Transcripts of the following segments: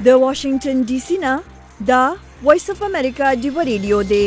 د واشنگټن ډي سي نه دا وایس اف امریکا دی ریډیو دی.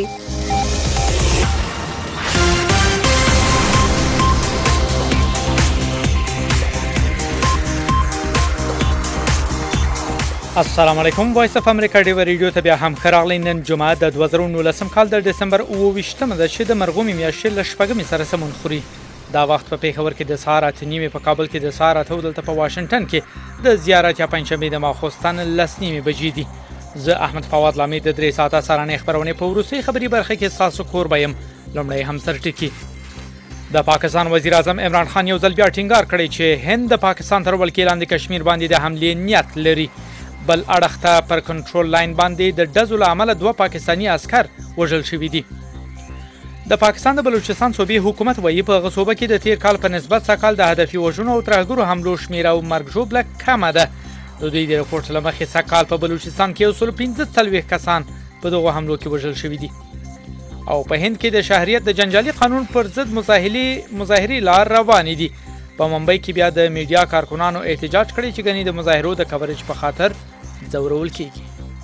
السلام علیکم. وایس اف امریکا دی ریډیو ته بیا هم خراغلی. نن جمعه د 2019 کال د دسمبر 28مه ده چې د مرغومي میاشتې له شپږمې سره سمون خوري. دا وخت په پیښور کې د سهار 8:30 په کابل کې د سهار 8 دلته په واشنگټن کې د زیارت یا پنځشنبه د ماخوستن 10:30 بجې دي. زه احمد فواد لامي د 3 ساعته سرانه خبرونه په وروستي خبري برخه کې تاسو کور بیم. لومړی هم سر ټکی. د پاکستان وزیر اعظم عمران خان یو ځل بیا ټینګار کړی چې هند د پاکستان تر ولکې لاندې کشمیر باندې د حملې نیت لري. بل اړخته پر کنټرول لاین باندې د ډزو له امله 2 پاکستانی عسكر وژل شوي دي. د پاکستان د بلوچستان صوبې حکومت وایي په غصوبه کې د تیر کال په نسبت سکهال د هدفي وژنو او ترهګرو حملو شمیر او مرګ ژوبله کمه ده. د دوی د راپورټ له مخې سکهال په بلوچستان کې 115 کسان په دغه حملو کې وژل شوي دي. او په هند کې د شهریت د جنجالي قانون پر ضد مظاهرې لار روانې دي. په ممبئی کې بیا د میډیا کارکونانو احتجاج کړی چې غني د مظاهرو د کوریج په خاطر ځورول کیږي.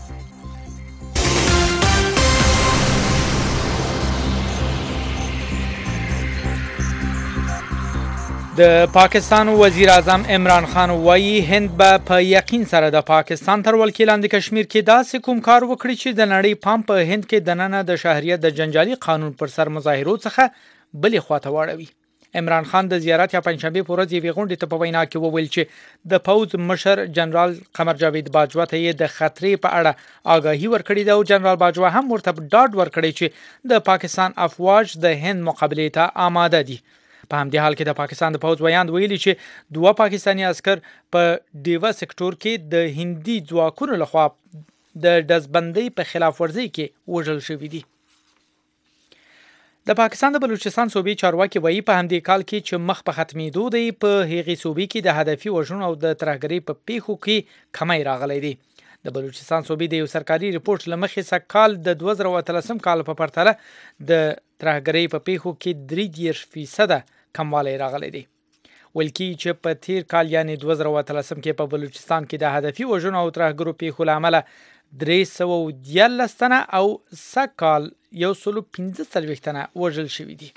د پاکستان وزیر اعظم عمران خان وایي هند به په یقین سره د پاکستان تر ولکې لاندې کشمیر کې داسې کوم کار وکړي چې د نړۍ پام په هند کې دننه د شهریت د جنجالي قانون پر سر مظاهرو څخه بلې خواته واړوي. عمران خان د زیارت یا پنځشنبه په ورځ یوې غونډې ته په وینا کې وویل چې د پوز مشر جنرال قمر جاوید باجوا ته یې د خطرې په اړه آگاهي ورکړې ده او جنرال باجوا هم ورته ډاډ ورکړی چې د پاکستان افواج د هند مقابلې ته آماده دي. په همدې حال کې د پاکستان د پوز ویاند ویلي چې 2 پاکستانی عسكر په ډیوا سکتور کې د هندي ځواکونو لخوا د دزبندۍ په خلاف ورزي کې وژل شوي دي. د پاکستان د بلوچستان صوبې چارواکي وایي په همدې کال کې چې مخ په ختمېدو دی په هغې صوبې کې د هدفي وژنو او د ترهګرۍ په پیښو کې کمی راغلی دی. د بلوچستان صوبې د یو سرکاري رپورټ له مخې سږکال د 2013 کال په پرتله د ترهګرۍ په پیښو کې 33% کموالی راغلی دی. ویل کېږي چې په تیر کال یعنی 2013 کې په بلوچستان کې د هدفي وژنو او ترهګرو پیښو له امله 314 تنه او سږکال 115 تنه وژل شوي دي.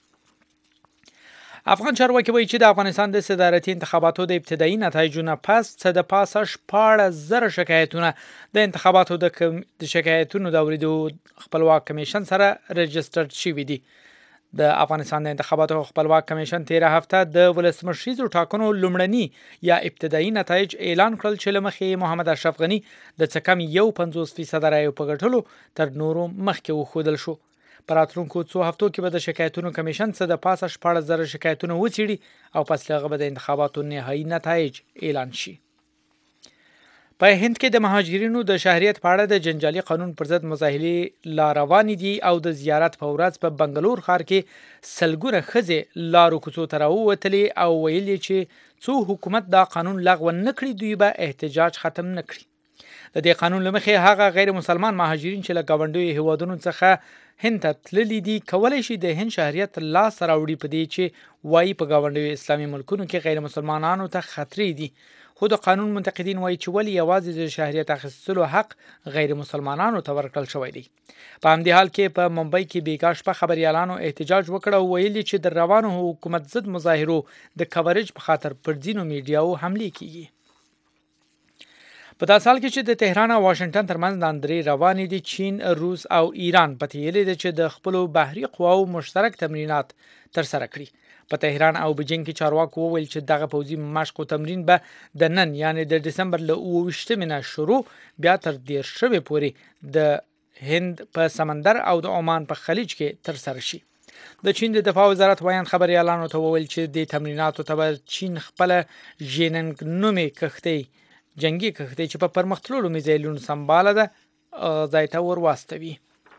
افغان چارواکي وایي چې د افغانستان د صدارتي انتخاباتو د ابتدایي نتایجونو پس څه د پاسه 14,000 شکایتونه د انتخاباتو د شکایتونو د اوریدو خپلواک کمیشن سره رجسټر شوي دي. د افغانستان د انتخاباتو خپلواک کمیشن 13 هفته د ولسمشریزو ټاکنو لومړني یا ابتدایي نتایج اعلان کړل چې له مخې محمد اشرف غنی د څه کم 50% رایو په ګټلو تر نورو مخکې وښودل شو. په راتلونکو څو هفتو کې به د شکایتونو کمیشن څه د پاسه 14,000 شکایتونه وڅېړي او پس له هغه به د انتخاباتو نهایي نتایج اعلان شي. په هند کې د مهاجرینو د شهریت په اړه د جنجالي قانون پر ضد مظاهرې لا روانې دي او د زیارت په ورځ په بنګلور ښار کې سلګونه ښځې لارو کوڅو ته راووتلې او ویلي چې څو حکومت دا قانون لغوه نه کړي دوی به احتجاج ختم نه کړي. د دې قانون له مخې هغه غیر مسلمان مهاجرین چې له ګاونډیو هیوادونو څخه هند ته تللي دي کولی شي د هند شهریت لاس راوړي په دې چې وایي په ګاونډیو اسلامي ملکونو کې غیر مسلمانانو ته خطرې دي. خو د قانون منتقدین وایي چې ولې یوازې د شهریت اخیستلو حق غیر مسلمانانو ته ورکړل شوی دی. په همدې حال کې په ممبئی کې بیګا شپه خبریالانو احتجاج وکړ او ویلي چې د روانو حکومت ضد مظاهرو د کوریج په خاطر پر ځینو میډیاو حملې کیږي. په داسې حال کې چې د تهران او واشنگټن ترمنځ لاندرې روانې دي، چین، روس او ایران پتیلې دي چې د خپلو بحري قواو مشترک تمرینات ترسره کړي. په تهران او بیجینګ کې چارواکو وویل چې دغه پوځي مشق او تمرین به د نن یعنی د دسمبر له 28مې شروع بیا تر 10 پورې د هند په سمندر او د عمان په خلیج کې ترسره شي. د چین د دفاع وزارت وایي خبريالانو ته وویل چې د تمریناتو ته چین خپل ژیننګ نومې کښتۍ جنگي کښتۍ چې په پرمختللو میزایلونو سمباله ده ځای ته ورواستوي.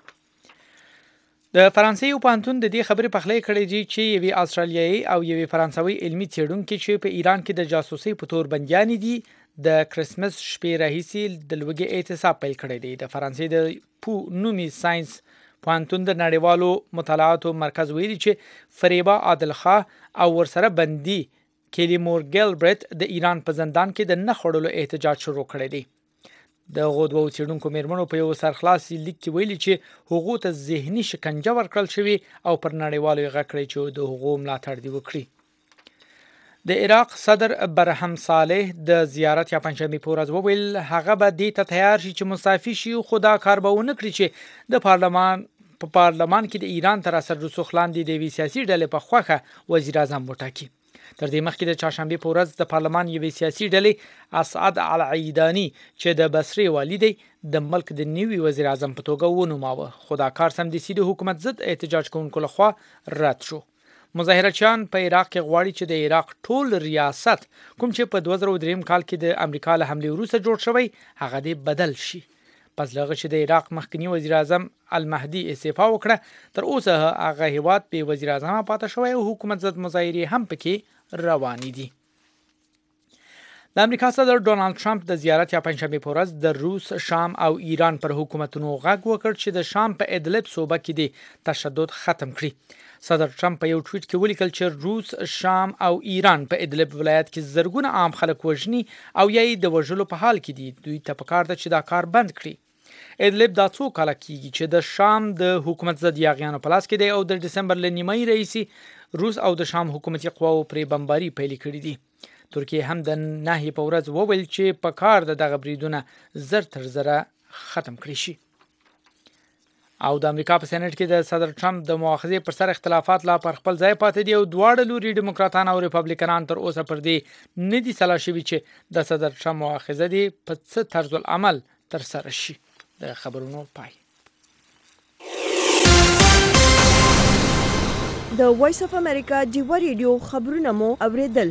د فرانسې یو پوهنتون د دې خبرې پخلی کړې دي چې یوې استرالیایي او یوې فرانسوي علمي څېړونکي چې په ایران کې د جاسوسۍ په تور بندیانې دي د کرسمس شپې راهیسې د لوږې اعتصاب پیل کړی دی. د فرانسې د پو نومي ساينس پوهنتون د نړیوالو مطالعاتو مرکز ویلي چې فریبا عادل خان او ورسره بندي کیلی مور ګیلبرت د ایران په زندان کې د نه خړلو احتجاج شروع کړی دی. د غوډو چېډونکو میرمنو په یو سرخلاصي لیک کې ویلي چې حقوق ته ذهني شکنجه ورکړل شوی او پر نړیوالو غکړې چې د حقوق ملاتړ دی وکړي. د عراق صدر برهم صالح د زیارت یا پنځمې په ورځ وویل هغه به دې ته تیار شي چې مسافر شي خو دا کار به ونه کړي چې د پارلمان کې د ایران تر اثر رسوخ لاندې د سیاسي ډلې په خوخه وزیر اعظم وټاکي. تر دې مخکې د چهارشنبه په ورځ د پارلمان یوې سیاسي ډلې اسعد العیدانی چې د بصرې والی دی د ملک د نوي وزیر اعظم په توګه ونوماوه خو دا کار سمدستي د حکومت ضد احتجاج کوونکو لخوا رد شو. مظاهرچیان په عراق کې غواړي چې د عراق ټول ریاست کوم چې په 2003 کال کې د امریکا له حملې وروسته جوړ شوی هغه دې بدل شي. پس لغه چې د عراق مخکنی وزیر اعظم المهدي استعفا وکړه تر اوسه هغه هیواد په وزیر اعظم پاتې شوی او حکومت ضد مظاهرې هم پکې روانې دي. د امریکا صدر ډونالد ټرمپ د زیارت یا پنځمې په ورځ د روس، شام او ایران پر حکومتونو غږ وکړ چې د شام په ادلب صوبه کې د تشدد ختم کړي. صدر ټرمپ په یو ټویټ کې ولیکل چې روس، شام او ایران په ادلب ولایت کې زرګونه عام خلک وژني او یې د وژلو په حال کې دي. دوی ته پکار ده چې دا کار بند کړي. ادلب دا څو کاله کېږي چې د شام د حکومت ضد یاغیانو په لاس کې دی او د دسمبر له نیمایي راهیسې روس او د شام حکومتي قواو پرې بمباري پیل کړې دي. ترکیه هم د نهي په ورځ وویل چې په کار دغه بریدونه زر تر زره ختم کړي شي. او د امریکا په سېنات کې د صدر ټرمپ د مؤاخذې پر سر اختلافات لا پر خپل ځای پاتې دي او دواړه لوري ډیموکراتان او ریپابلیکنان تر اوسه پر دې نه دي سلا شوي چې د صدر ټرمپ مؤاخذه دي په څه طرز العمل تر سره شي. د خبرونو پای. د وایس اف امریکا ډیوا ریډیو خبرونه مو اوریدل.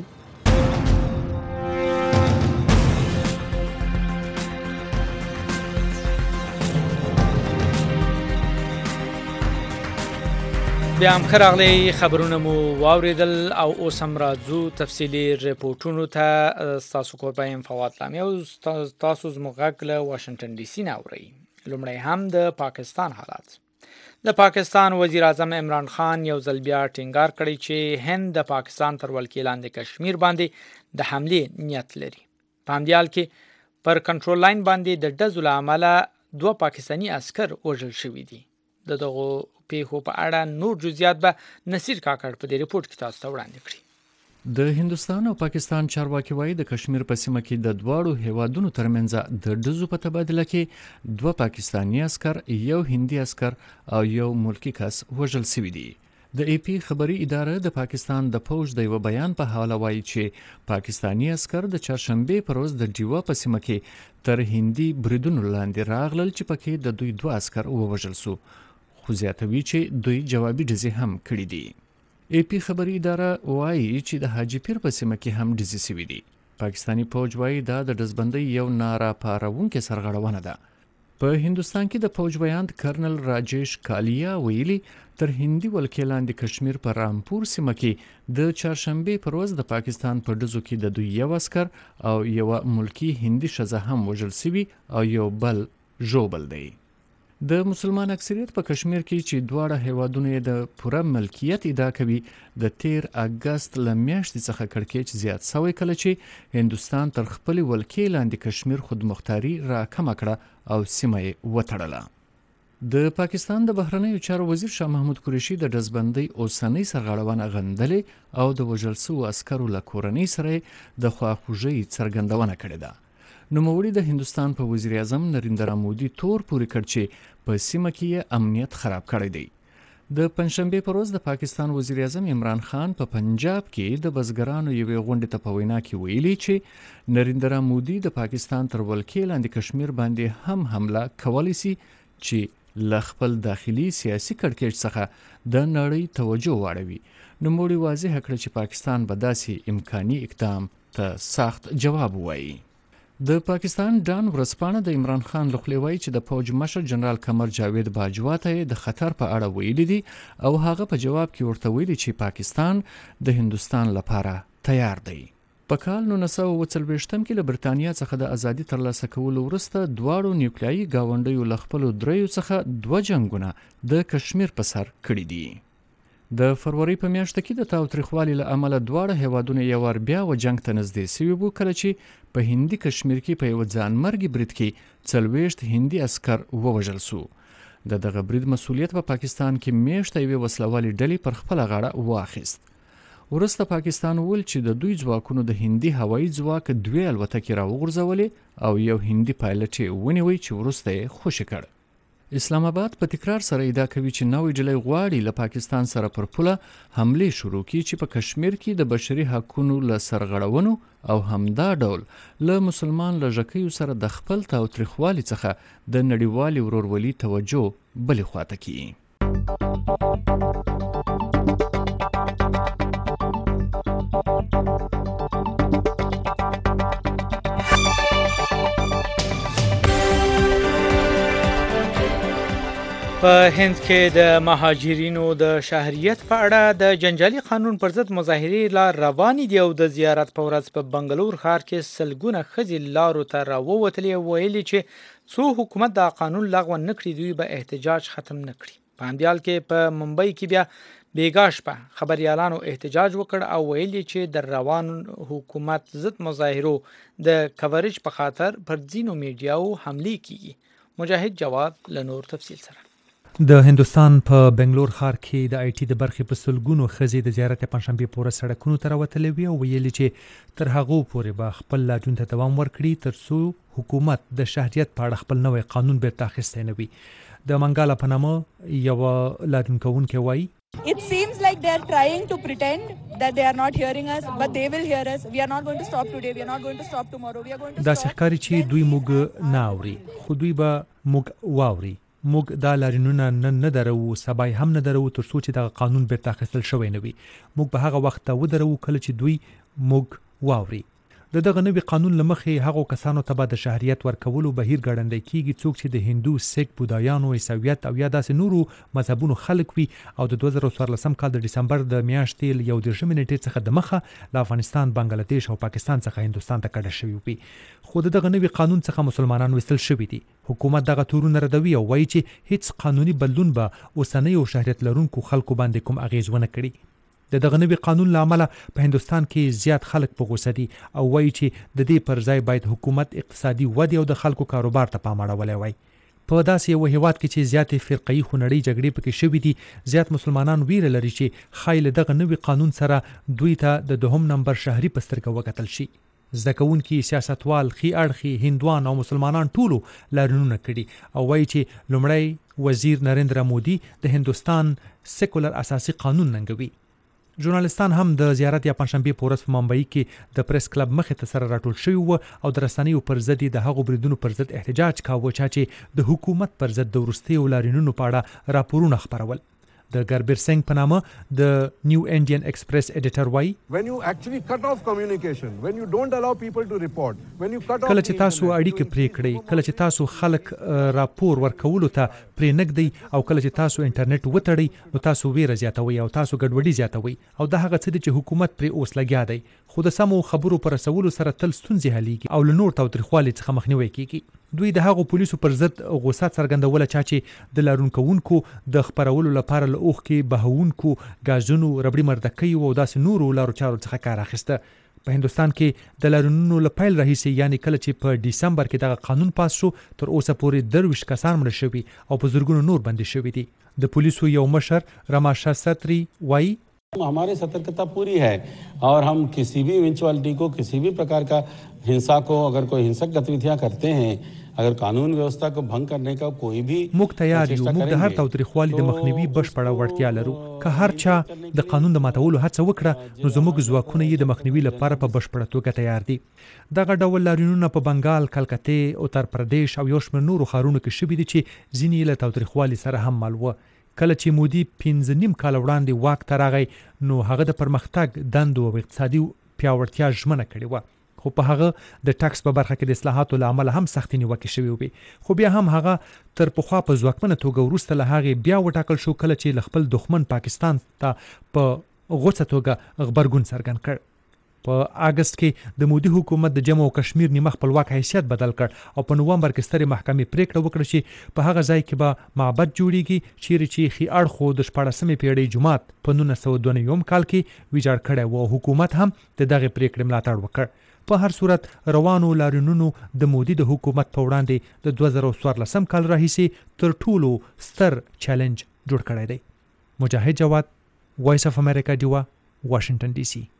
بیا هم خراغلی خبرونه مو واوریدل او اوس هم راځو تفصیلی ریپورتونو ته. تاسو کوربایم فواد لامی او تاسو زموږ غږ له واشنگټن ډي سي نه اورئ. لومړی هم د پاکستان حالات. د پاکستان وزیر اعظم عمران خان یو ځل بیا ټینګار کړی چې هند د پاکستان تر ولکې لاندې کشمیر باندې د حملې نیت لري. په همدې حال کې پر کنټرول لاین باندې د ډزو له امله 2 پاکستاني عسکر وژل شوي دي. د دغو پیښو په اړه نور جزئیات به نصیر کاکړ په دې ریپورت کې تاسو ته وړاندې کړي. د هندوستان او پاکستان چارواکي وایي د کشمیر په سیمه کې د دواړو هیوادونو ترمنځ د ډزو په تبادله کې 2 پاکستاني عسكر، یو هندي عسكر او یو ملکی کس وژل شوي دي. د ای پی خبري اداره د پاکستان د فوج د یو بیان په حواله وایي چې پاکستاني عسكر د چهارشنبه پر ورځ د ډیوا په سیمه کې تر هندي بریدونو لاندې راغلل چې پکې د دوی 2 عسكر ووژل شو، خو زیاتوي چې دوی جوابي ډزې هم کړې دي. ای پی خبري اداره وایي چې د حاجی پیر په سیمه کې هم ډزې شوي دي. پاکستاني فوج وایي دا د ډزبندۍ یو ناراپارونکې سرغړونه ده. په هندوستان کې د فوج بیان کرنل راجیش کالیا ویلي تر هندي ولکې لاندې کشمیر په رامپور سیمه کې د چهارشنبه پر ورځ د پاکستان په ډزو کې د دوی یو عسكر او یو ملکی هندي ښځه هم وژل شوي او یو بل ژوبل دی. د مسلمان اکثریت په کشمیر کې چې دواړه هیوادونه د پوره ملکیت ادعا کوي د 13 اگست له میاشتې څخه کړکېچ زیات شوی کله چې هندوستان تر خپل ولکې لاندې کشمیر خودمختاري را کم کړه او سیمه یې وتړله. د پاکستان د بهرنیو چارو وزیر شاه محمود قریشي د ډزبندۍ اوسنۍ سرغړونه غندلې او د وژل شوو عسکرو له کورنۍ سره د خواخوږۍ څرګندونه کړې ده. نوموړي د هندوستان په وزیر اعظم نریندرا مودي تور پورې کړ چې په سیمه کې امنیت خراب کړی دی. د پنځشنبه پر ورځ د پاکستان وزیر اعظم عمران خان په پنجاب کې د بزګرانو یوې غونډې ته په وینا کې ویلي چې نریندرا مودي د پاکستان تر ولکې لاندې کشمیر باندې هم حمله کولی شي چې له خپل داخلي سیاسي کړکېچ څخه د نړۍ توجه واړوي. نوموړي واضح کړ چې پاکستان به داسې امکاني اقدام ته سخت جواب ووایي. د پاکستان ډان ورځپاڼه د عمران خان لخوا وایي چې د فوج مشر جنرال قمر جاوید باجوا ته د خطر په اړه ویلي دي او هغه په جواب کې ورته ویلي چې پاکستان د هندوستان لپاره تیار دی. په کال 1940 کې له برتانیا څخه د ازادي ترلاسه کولو وروسته دواړو نیوکلیایي ګاونډیو له خپلو دریو څخه 2 جنگونه د کشمیر په سر کړي دي. د فروری په میاشت کې د تاوتریخوالي له امله دواړه هیوادونه یو ور بیا و جنگ ته نږدې شوي وو، کله چې په هندي کشمیر کې په یو ځانمرګي برید کې 40 هندي عسکر ووژل شو. دغه برید مسؤلیت په پاکستان کې میاشته یوې وسلوالې ډلې پر خپله غاړه واخیست. وروسته پاکستان وویل چې د دوی ځواکونو د هندي هوایي ځواک 2 الوتکې راوغورځولې او یو هندي پایلټ یې ونیوی چې وروسته یې خوشي کړ. اسلام آباد په تکرار سره ادعا کوي چې نوې ډلې غواړي له پاکستان سره پر پوله حملې شروع کړي چې په کشمیر کې د بشري حقوقو له سرغړونو او همدا ډول له مسلمان لږکیو سره د خپل تاوتریخوالي څخه د نړیوالې ورورولۍ توجه بلې خواته کړي. په هند کې د مهاجرینو د شهریت په اړه د جنجالي قانون پر ضد مظاهرې لا روانې دي او د زیارت په ورځ په بنګلور ښار کې سلګونه ښځې لارو ته راووتلې او ویلي چې څو حکومت دا قانون لغوه نه کړي دوی به احتجاج ختم نه کړي. په همدې حال کې په ممبئی کې بیا بیګا شپه خبریالانو احتجاج وکړ او ویلي چې د روان حکومت ضد مظاهرو د کوریج په خاطر پر ځینو میډیاو حملې کیږي. مجاهد جواد له نور تفصیل سره. د هندوستان په بنگلور ښار کې د آی ټي د برخې په سلګونو ښځې د زیارت پنځشنبې پورې سړکونو ته راوتلې وې او ویلي چې تر هغو پورې به خپل لاجون ته دوام ورکړي تر څو حکومت د شهریت په اړه خپل نوی قانون بیرته اخیستی نه وي. د منګالا په نامه یوه لاجون کوونکې وایي It seems like they are trying to pretend that they are not hearing us, but they will hear us. We are not going to stop today. We are not going to stop tomorrow. We are going to دا ښکاري چې دوی موږ نه اوري خو دوی به موږ واوري. موږ دا لاریونونه نن نه درو، سبا هم نه درو تر څو چې دغه قانون بیرته اخیستل شوی نه وي. موږ به هغه وخت ته ودرو کله چې دوی موږ واوري. د دغه نوي قانون له مخې هغو کسانو ته به د شهریت ورکولو بهیر ګړندی کیږي څوک چې د هندو، سیک، بودایانو، عیسویت او یا داسې نورو مذهبونو خلک وي او د 2014 کال د ډسمبر د میاشتې له 11 نیټې څخه د مخه له افغانستان، بنګلادیش او پاکستان څخه هندوستان ته کډه شوي وي. خو د دغه نوي قانون څخه مسلمانان ویستل شوي دي. حکومت دغه تورونه ردوي او وایي چې هیڅ قانوني بدلون به اوسنیو شهریت لرونکو خلکو باندې کوم اغیز ونه کړي. د دغه نوي قانون له امله په هندوستان کې زیات خلک په غوسه دي او وایي چې د دې پر ځای باید حکومت اقتصادي ودې او د خلکو کاروبار ته پام اړولی وای. په داسې یو هیواد کې چې زیاتې فرقه‌ایي خونړۍ جګړې پکې شوي دي، زیات مسلمانان ویره لري چې ښایي له دغه نوي قانون سره دوی ته د 2 نمبر شهري په سترګه وکتل شي. زده کوونکي، سیاستوال، ښي اړخي، هندوان او مسلمانان ټولو لاریونونه کړي او وایي چې لومړی وزیر نریندرا مودي د هندوستان سیکولر اساسي قانون ننګوي. ژورنالستان هم د زیارت یا پنځشنبې په ورځ په ممبئی کې د پریس کلب مخې ته سره راټول شوي وو او د رسنیو پر ضد د هغو بریدونو پر ضد احتجاج کاوه چې د حکومت پر ضد د وروستیو لاریونونو په اړه راپورونه خپرول. د ګربیر سنگ په نامه د نیو انډین ایکسپریس ایډیټر وایي کله چې تاسو اړیکې پرې کړئ، کله چې تاسو خلک راپور ورکولو ته پرې نږدئ او کله چې تاسو انټرنیټ وتړئ نو تاسو ویره زیاتوئ او تاسو ګډوډي زیاتوئ او دا هغه څه دي چې حکومت پرې اوس لګیا دی. خو د سمو خبرو پر رسولو سره تل ستونزې حلیږي او له نور تاوتریخوالي څخه مخنیوی کیږي. دوی د هغو پولیسو پر ضد غوسه څرګندوله چا چې د لارونکوونکو د خپرولو لپاره له اوښکې بهونکو ګازونو، ربړي مردکیو او داسې نورو لارو چارو څخه کار اخیسته. په هندوستان کې د لارونونو له پیل راهیسې یعنی کله چې په ډسمبر کې دغه قانون پاس شو تر اوسه پورې 23 کسان مړه شوي او په زرګونو نور بندي شوي دي. د پولیسو یو مشر رماشا ستری وایي हमारी सतर्कता पूरी है और हम किसी भी इवेंचुअलिटी को, किसी भी प्रकार का हिंसा को, अगर कोई हिंसक गतिविधियां करते हैं, अगर कानून व्यवस्था को भंग करने का कोई भी موږ تیار یو. موږ د هر تاوتریخوالي د مخنیوي بشپړه وړتیا لرو. که هر چا د قانون د ماتولو هڅه وکړه نو زموږ ځواکونه یې د مخنیوي لپاره په بشپړه توګه تیار دي. دغه ډول لاریونونه په بنګال، کلکتې، اتر پردیش او یو شمېر نورو ښارونو کې شوي دي چې ځینې له تاوتریخوالي سره هم مل وه. کله چې مودي 15 کال وړاندې واک ته راغی نو هغه د پرمختګ، دندو او اقتصادي پیاوړتیا ژمنه کړې وه. خو په هغه د ټاکس په برخه کې د اصلاحاتو له امله هم سختې نیوکې شوې وې. خو بیا هم هغه تر پخوا په ځواکمنه توګه وروسته له هغې بیا وټاکل شو کله چې له خپل دښمن پاکستان ته په غوڅه توګه غبرګون څرګند کړ. په اگست کې د مودي حکومت د جموں او کشمیر نیمه خپلواک حیثیت بدل کړ او په نومبر کې سترې محکمې پریکړه وکړه چې په هغه ځای کې به معبد جوړیږي چیرې چې ښي اړخو د 14مې پیړۍ جومات په 1992 کال کې ویجاړ کړی و. حکومت هم د دغه پریکړې ملاتړ وکړ. په هر صورت روانو لاریونونو د مودي د حکومت په وړاندې د 2014 کال راهیسې تر ټولو ستر چیلنج جوړ کړی دی. مجاهد جواد، وایس اف امریکا، ډیوا، واشنگټن ډي سي.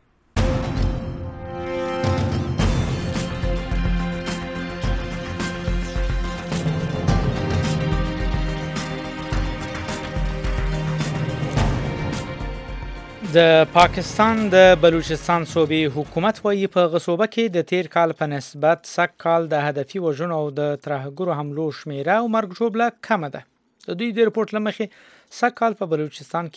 د پاکستان د بلوچستان صوبې حکومت وایي په غصوبه کې د تیر کال په نسبت سږ کال د هدفي وژنو او د ترهګرو حملو شمیره او مرګ ژوبله کمه ده. د دوی د رپورټ له مخې سږ کال په بلوچستان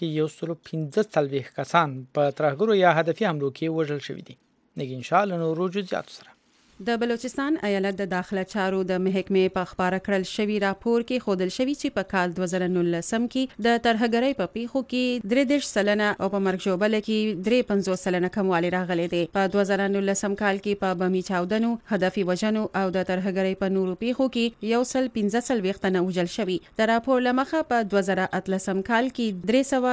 کې 115 کسان په ترهګرو یا هدفي حملو کې وژل شوي دي. نګین شاه له نورو جزئیاتو سره. د بلوچستان ایالت د داخله چارو د محکمې په خبره کړل شوی راپور کې خودل شوی چې په کال 2019 کې د ترهګرۍ په پیښو کې 33% او په مرګ ژوبله کې 53% کموالی راغلی دی. په 2019 کال کې په بمی چاودنو، هدفي وژنو او د ترهګرۍ په نورو پیښو کې 115 تنه وژل شوي. د راپور لمخه په 2018 کال کې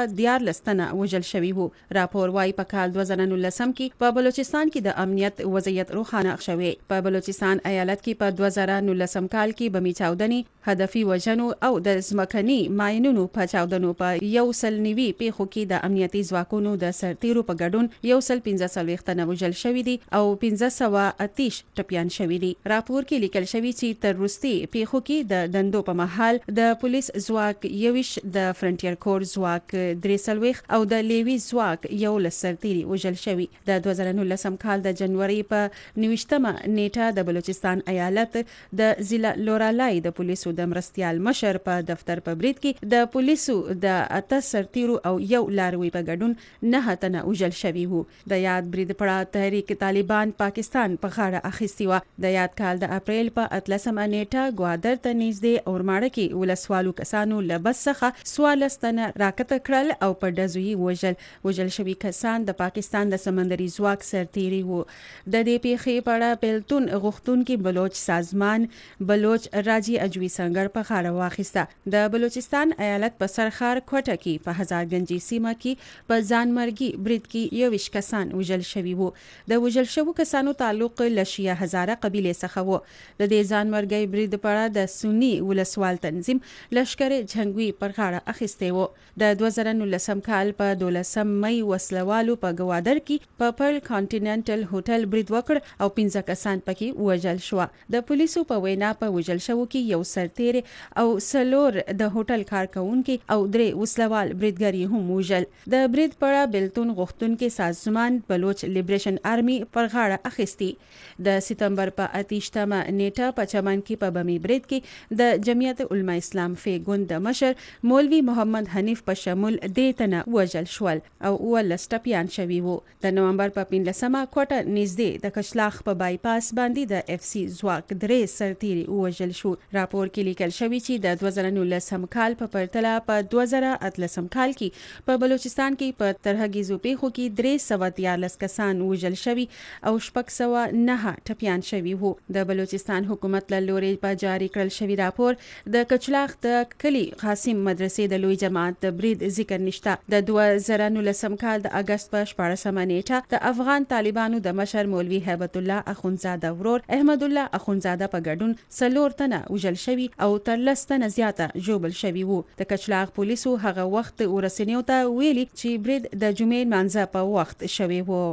314 تنه وژل شوي وو. راپور وايي په کال 2019 کې په بلوچستان کې د امنیت وضعیت روښانه شوی. په بلوچستان ایالت کې په 2019 کال کې بمی چاودنې، هدفي وژنو او د ځمکني ماینونو په چاودنو په 190 پیښو کې د امنیتي ځواکونو د سرتیرو په ګډون 115 تنه وژل شوي دي او 1530 ټپیان شوي دي. راپور کې لیکل شوی چې تر وروستي پیښو کې د دندو په مهال د پولیس ځواک 21، د فرنټیر کور ځواک 43 او د لیوي ځواک 11 سرتیري وژل شوي. د 2019 کال د جنوري په 29 نیټه د بلوچستان ایالت د ضلع لورالای د پولیسو د مرستیال مشر په دفتر په برید کې د پولیسو د 8 سرتیرو او یو لاروي په ګډون 9 تنه وژل شوي وو. د یاد برید پړه تحریک طالبان پاکستان په غاړه اخیستی و. د یاد کال د اپریل په 13 نیټه ګوادر ته نږدې اورماړه کې ولسوالو کسانو له بس څخه 14 تنه راکته کړل او په ډزوي وژل شوي کسان د پاکستان د سمندري ځواک سرتیري وو. د دې پیښې په اړه بیلتون غوښتونکي بلوچ سازمان بلوچ راجی اجوی سنگر په غاړه واخیسته. د بلوچستان ایالت په سرخار کوټه کې په هزارګنجي سیمه کې په ځانمرګي برید کې 21 کسان وژل شوي وو. د وژل شوو کسانو تعلق له شیعه هزاره قبیله څخه وو. د دې ځانمرګي برید په اړه د سنی ولسوال تنظیم لشکر جنگوي پر غاړه اخیسته وو. د 2019 کال په 12 مئی وسلوالو په ګوادر کې په پرل کانټیننټل هوټل برید وکړ او 15 کسان پکې وژل شو. د پولیسو په وینا په وژل شوو کې یو سرتیر او سلور د هوټل کارکونکي او 3 وسلوال بریدګری هم وژل. د برید پړه بیلتون غوښتونکي سازمان بلوچ لیبریشن آرمي پر غاړه اخیستی. د سپتمبر په 28 نیټه په چمن کې په بمی برید کې د جمعیت علماء اسلام فی ګوند مشر مولوی محمد حنیف په شمول د تنه وژل شول او ول سټپیان شوی وو. د نومبر په 15 کوټه نږدې د کشلاخ په بایپاس باندې د اف سی ځواک 3 سرتیري وژل شو. راپور کې لیکل شوی چې د 2019 کال په پرتله په 2018 کال کې په بلوچستان کې په ترهګیزو پیښو کې 314 کسان وژل شوي او 609 ټپیان شوي وو. د بلوچستان حکومت له لوري په جاری کړل شوی راپور د کچلاخ د کلی قاسم مدرسې د لوی جماعت د برید ذکر نشته. د 2019 کال د اگست په 14 نیټه د افغان طالبانو د مشر مولوی هیبت الله اخونزاده ورور احمد الله اخونزاده په ګډون 4 تنه وژل شوي او تر 10 تنه زیاته ژوبل شوي وو. د کچلاغ پولیسو هغه وخت ورسنیو ته ویلي چې برید د جمعې مانځه په وخت شوی وو.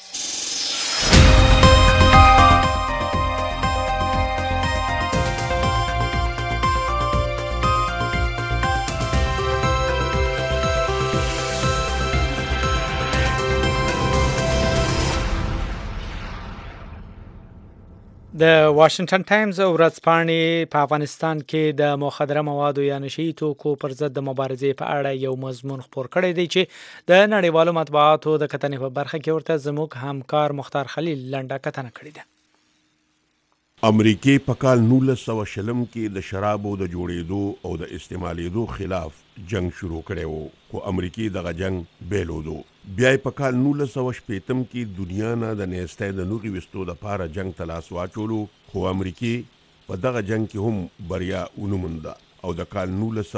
د واشنگټن ټایمز ورځپاڼې په افغانستان کې د مخدره موادو یا نشي توکو پر ضد د مبارزې په اړه یو مضمون خپور کړی دی چې د نړیوالو مطبوعاتو د کتنې په برخه کې ورته زموږ همکار مختار خلیل لنډه کتنه کړې ده. امریکې په کال 1920 کې د شرابو د جوړېدو او د استعمالېدو خلاف جنگ شروع کړی و، خو امریکې دغه جنگ بیلودو. بیا په کال 1960 کې دنیا نه د نیستۍ د نوغې ویستو دپاره جنگ ته لاس واچولو، خو امریکې په دغه جنگ کې هم بریا ونه مونده او د کال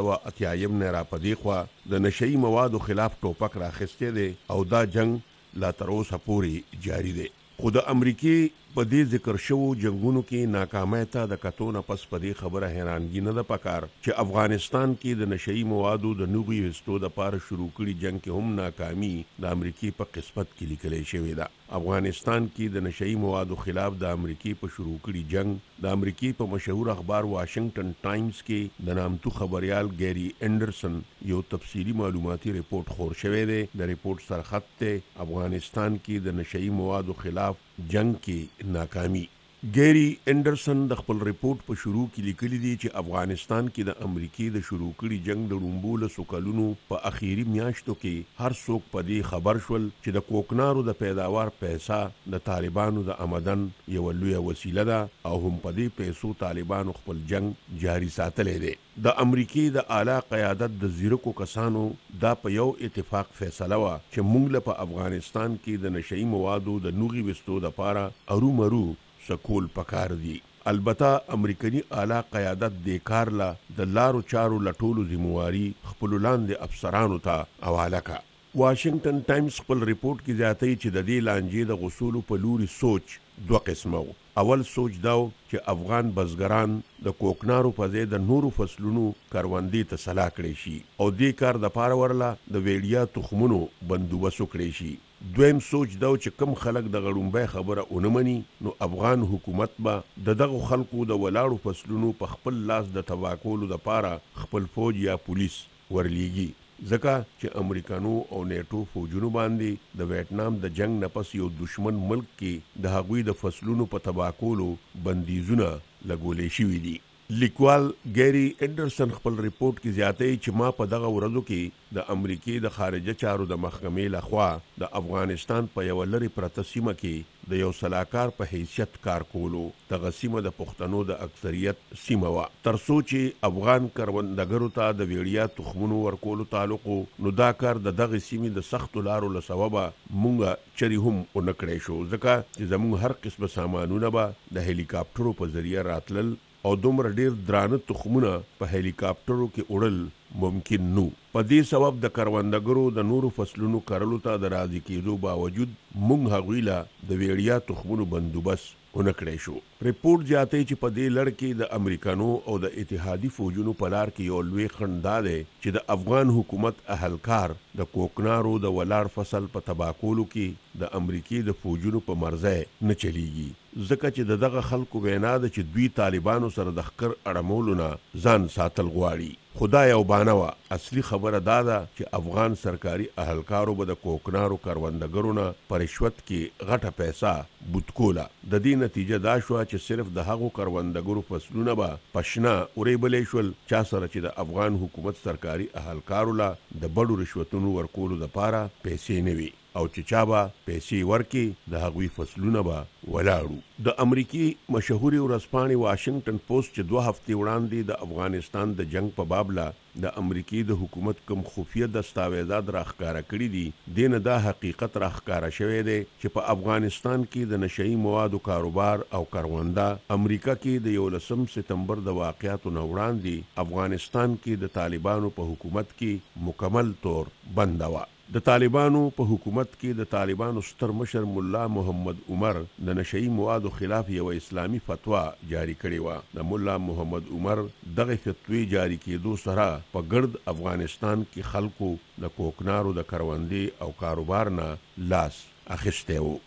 1980 نه را پدې خوا د نشهیي موادو خلاف ټوپک راخستی دی او دا جنگ لا تر اوسه پورې جاری دی. خو د امریکې په دې ذکر شوو جنگونو کې ناکامۍ ته د کتو نه پس په دې خبره حیرانګي نه ده پکار چې افغانستان کې د نشهیي موادو د نوغې ویستو دپاره شروع کړي جنگ کې هم ناکامي د امریکې په قسمت کې لیکلی شوې ده. افغانستان کې د نشهیي موادو خلاف د امریکې په شروع کړي جنگ د امریکې په مشهور اخبار واشنگټن ټایمز کې د نامتو خبریال ګیری انډرسن یو تفصیلی معلوماتي ریپورت خور شوی دی. د ریپورت سرخط ته افغانستان کې د نشهیي موادو خلاف جنگ کې ناکامي. ګیری انډرسن د خپل ریپورت په شروع کې لیکلي دي چې افغانستان کې د امریکې د شروع کړي جنگ د لومبو لسو کلونو په اخیری میاشتو کې هر څوک په دې خبر شول چې د کوکنارو د پیداوار پیسه د طالبانو د آمدن یو لویه وسیله ده او هم په دې پیسو طالبانو خپل جنگ جاری ساتلی دی. د امریکې د اعلی قیادت د زیرکو کسانو دا په یو اتفاق فیصله وه چې موږ له په افغانستان کې د نشهیي موادو د نوغې ویستو دپاره ارومرو سکول پکار دی. البته امریکایي اعلی قیادت د کار له د لارو چارو لټولو ذمہواری خپل لاندې افسرانو ته حواله کړه. واشنگټن ټایمز خپل ریپورت کې زیاتوي چې د دې لانجې د غصولو په لوري سوچ دوه قسمه و. اول سوچ داو چې افغان بزګران د کوکنارو په ځای د نورو فصلونو کروندې ته سلا کړی شي او دې کار د پاره ورله د ویړیا تخمونو بندوبست کړی شي. دویم سوچ داو چې کم خلک د غړومبۍ خبره اونمني نو افغان حکومت به د دغه خلکو د ولاړو فصلونو په خپل لاس د تباکولو د پاره خپل فوج یا پولیس ورلیږي، ځکه چې امریکانو او نیټو فوجونو باندې د ویتنام د جنگ نه پس یو دشمن ملک کې د هغوی د فصلونو په تباکولو بندیزونه لګولې شوي دي. لیکوال ګیری انډرسن خپل ریپورت کې زیاتوي چې ما په دغه ورځو کې د امریکې د خارجه چارو د محکمې لخوا د افغانستان په یو لرې پرته سیمه کې د یو سلاکار په حیثیت کار کولو. دغه سیمه د پښتنو د اکثریت سیمه وه. تر څو چې افغان کروندګرو ته د ویړیا تخمونو ورکولو تعلق نو دا کار د دغه سیمې د سختو لارو له سببه مونږه چری هم ونه کړی شو، ځکه چې زموږ هر قسمه سامانونه به د هلیکاپټرو په ذریعه راتلل او دومره ډیر درانه تخمونه په هلیکاپټرو کې وړل ممکن نو. په دې سبب د کروندګرو د نورو فصلونو کرلو ته د راضي کېدو باوجود موږ هغوی له د ویړیا تخمونو بندوبست ونه کړی شو. ریپورت زیاتوي چې په دې لړ کې د امریکانو او د اتحادي فوجونو په لار کې یو لوی خنډ دا دی چې د افغان حکومت اهلکار د کوکنارو د ولاړ فصل په تباکولو کې د امریکې د فوجونو په مرزه نه چلیږي، ځکه چې دغه خلکو وینا ده چې دوی طالبانو سره د ښکر اړمولو نه ځان ساتل غواړي. خدا یو بانه وه. اصلي خبره دا ده چې افغان سرکاري اهلکارو به د کوکنارو کروندګرو نه په رشوت کې غټه پیسه بوت کوله. د دې نتیجه دا شوه چې صرف د هغو کروندګرو فصلونه به پشنه وریبلی شول چا سره چې د افغان حکومت سرکاري اهلکارو له د بډو رشوتونو ورکولو دپاره پیسې نه وي او چې چا به پیسې ورکې د هغوی فصلونه به ولاړو. د امریکې مشهوري ورځپاڼې واشنگټن پوسټ چې 2 هفتې وړاندې د افغانستان د جنگ په باب له د امریکې د حکومت کوم خفیه دستاویزات راښکاره کړي دي، دې نه دا حقیقت راښکاره شوی دی چې په افغانستان کې د نشهیي موادو کاروبار او کرونده امریکا کې د 11 سپتمبر د واقعاتو نه وړاندې افغانستان کې د طالبانو په حکومت کې مکمل طور بنده وه. د طالبانو په حکومت کې د طالبانو ستر مشر مولا محمد عمر د نشهیي موادو خلاف یو اسلامي فتوا جاری کړې وه. د مولا محمد عمر دغه فتوی جاری کېدو سره په ګرد افغانستان کې خلکو د کوکنارو د کروندې او کاروبار نه لاس اخیستی و.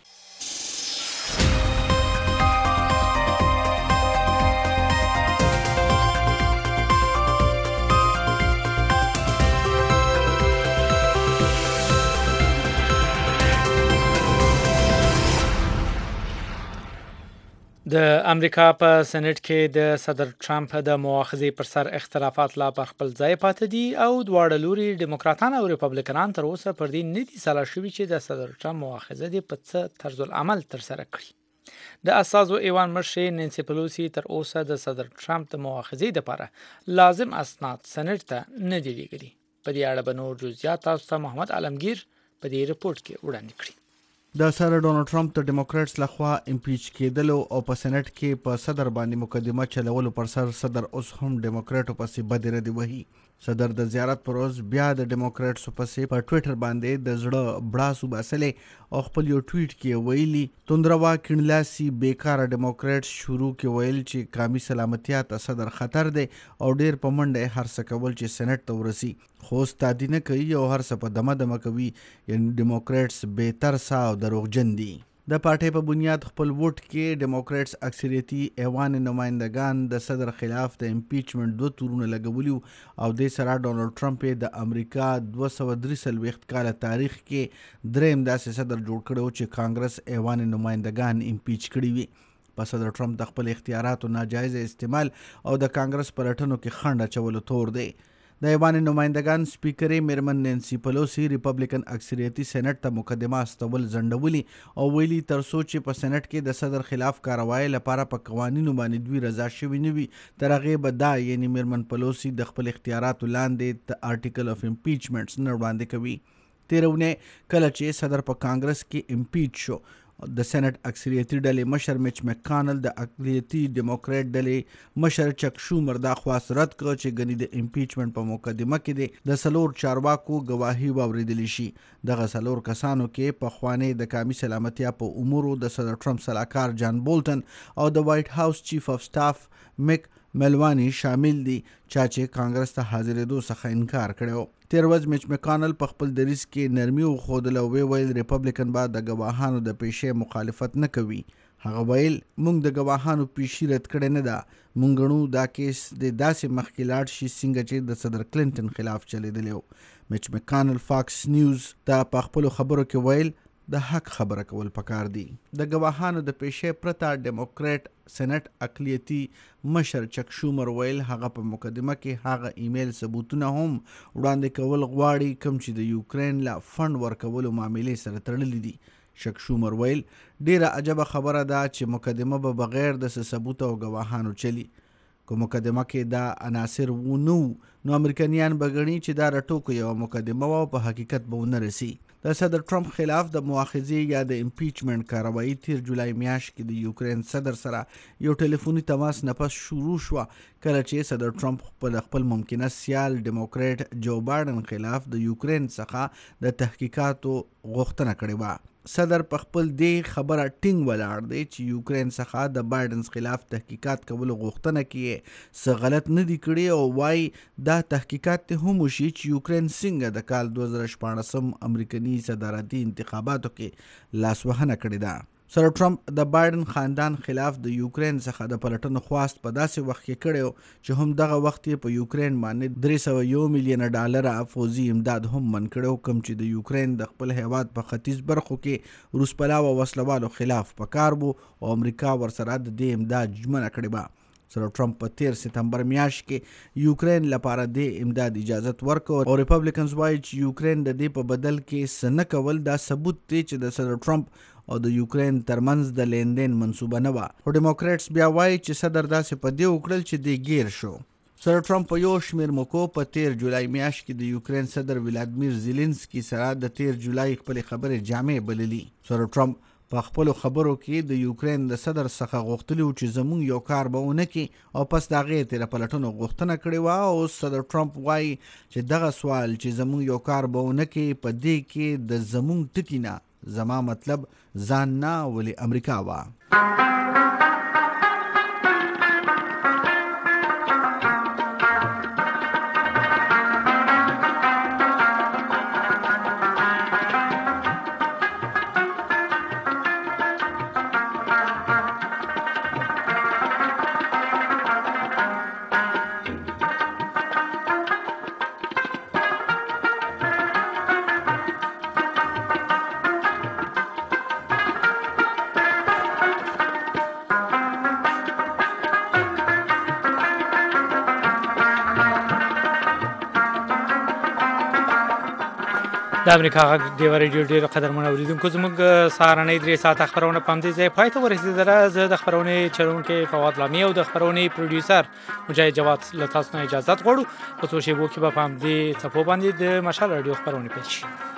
د امریکا په سېنات کې د صدر ټرمپ د مؤاخذې پر سر اختلافات لا پر خپل ځای پاتې دي او دواړه لوري ډیموکراتان او ریپبلیکنان تر اوسه پر دې نه دي سلا شوي چې د صدر ټرمپ مؤاخذه دې په څه طرز العمل ترسره کړي. د اساسو ایوان مشر نانسي پلوسی تر اوسه د صدر ټرمپ د مؤاخذې لپاره لازم اسناد سېنات ته نه دي لېږلي. په دې اړه به نور جزئیات تاسو ته محمد عالمگیر په دې رپورت کې وړاندې کړي. د سر ډونالد ټرمپ د ډیموکراټس لخوا امپیچ کېدلو او په سېنات کې په صدر باندې مقدمه چلولو پر سر صدر اوس هم ډیموکراټو پسې بدې ردې وهي. صدر د زیارت پر ورځ بیا د ډیموکراټسو پسې په ټویټر باندې د زړه بړاس وباسلې او خپل یو ټویټ کې ویلي توندروا کڼلاسي بیکاره ډیموکراټس شروع کې ویل چې قومي سلامتیا ته صدر خطر دی او ډیر په منډه هر څه کول چې سېنات ته ورسي خو ستادي نه کوي او هر څه په دمه کوي. یعنی ډیموکراټس به ترسا او دروغجن دي. د پارټۍ په بنیاد خپل ووټ کې ډیموکراټس اکثریتي ایوان نمائندگان د صدر خلاف د امپیچمنت 2 تورونه لګولي او د سره ډونالد ټرمپ د امریکا 243 کاله تاریخ کې دریم داسې صدر جوړ کړو چې کانګرس ایوان نمائندگان امپیچ کړي وي. په صدر ټرمپ د خپل اختیاراتو ناجایز استعمال او د کانګرس پلټنو کې خنډ اچولو تور دی. د ایوان نمائندگان سپیکرې میرمن نانسي پلوسی ریپبلیکن اکثریتي سېنات ته مقدمه استول ځنډولي او ویلي تر څو چې په سېنات کې د صدر خلاف کاروایی لپاره په قوانینو باندې دوی رضا شوي نه وي تر هغې به دا یعنی میرمن پلوسی د خپل اختیاراتو لاندې د آرټیکل اف امپیچمنټس نه وړاندې کوي. تېرونې کله چې صدر په کانګرس کې امپیچ شو د سېنات اکثریتي ډلې مشر میچ مکانل د اقلیتي ډیموکراټ ډلې مشر چک شومر دا خواست رد کړ چې ګنې د امپیچمنټ په مقدمه کې د 4 چارواکو گواهی واوریدلی شي. دغه 4 کسانو کې پخوانی د قومي سلامتیا په امورو د صدر ټرمپ سلاکار جان بولټن او د وایټ هاوس چیف اف سټاف میک ملوانی شامل دي چې کانګرس ته حاضرېدو څخه انکار کړو. تیر ورځ میچ مکانل په خپل دریځ کې نرمي وښودله او ویل ریپبلیکن به د ګواهانو د پیشې مخالفت نه کوي. هغه ویل موږ د ګواهانو پیشي رد کړې نه ده. موږ ګڼو دا کیس د داسې مخکې لاړ شي څنګه چې د صدر کلینټن خلاف چلیدلی و. میچ مکانل فاکس نیوز ته په خپلو خبرو کې ویل د حق خبره کول پکار دي. د ګواهانو د پیشې پرته ډیموکراټ سېنات اقلیتي مشر چک شومر ویل هغه په مقدمه کې هغه ایمیل ثبوتونه هم وړاندې کول غواړي کوم چې د یوکرین لا فند ورکولو معاملې سره تړلي دي. چک شومر ویل ډیره عجبه خبره ده چې مقدمه به بغیر د ثبوت او ګواهانو چلی. که مقدمه کې دا عناصر ونو نو امریکایان به ګڼي چې دا راټوکه یوه مقدمه وه او په حقیقت به ونه رسي. د صدر ټرمپ خلاف د مؤاخذې یا د امپیچمنټ کاروایی تیر جولای میاشت کې د یوکرین صدر سره یو ټلیفوني تماس نه پس شروع شوه کله چې صدر ټرمپ خپل ممکنه سیال ډیموکراټ جو بایډن خلاف د یوکرین څخه د تحقیقاتو غوښتنه کړې وه. صدر په خپل دې خبره ټینګ ولاړ دی چې یوکرین څخه د بایډن خلاف تحقیقات کولو غوښتنه کې څه غلط نه دي کړي او وايي دا تحقیقات ته هم وشي چې یوکرین څنګه د کال 2014 امریکایي صدارتي انتخاباتو کې لاسوهنه کړې ده. سر ټرمپ د بایډن خاندان خلاف د یوکرین څخه د پلټنو خواست په داسې وخت کې کړی چې هم دغه وخت په یوکرین باندې 301 میلیون ډالر فوزي امداد هم من کړو کوم چې د یوکرین د خپل هیواد په ختیځ برخو کې روس پلاو او وسلوالو خلاف پکار وو او امریکا ورسره د دې امداد ژمنه کړې وه. سر ټرمپ په 13 سپتمبر میاشت کې یوکرین لپاره د امداد اجازت ورکړ او ریپبلیکنز وایي چې یوکرین د دې په بدل کې څه نه کول دا ثبوت دی چې د صدر ټرمپ او د یوکرین ترمنځ د لیندین منصوبه نه وه. خو ډیموکراټس بیا وایي چې صدر داسې په دې وکړل چې دی ګیر شو. سر ټرمپ په یو شمېر موقعو په 13 جولای میاشت کې د یوکرین صدر ولادیمیر زیلنسکي سره د 13 جولای خپلې خبرې جامع بللي. سر ټرمپ په خپلو خبرو کې د یوکرین د صدر څخه غوښتلي و چې زموږ یو کار به ونه کړي او پس د هغې تېره پلټنو غوښتنه کړې وه او صدر ټرمپ وایي چې دغه سوال چې زموږ یو کار به ونه کړي په دې کې د زموږ ټکي نه زما مطلب ځان نه ولې امریکا وه. د امریکا غږ د رادیو ډیر قدرمن اوریدونکو زموږ سهارنۍ 3 ساعته خبرونه پام دي ځای پای ته ورسېدله. زه د خبرونې چلونکي فواد لامي او د خبرونې پروډوسر مجاهد جواد له تاسو نه اجازه غواړو. په څو شیبو کې به پام دي څپو باندې د مشال رادیو خبرونه پیل شي.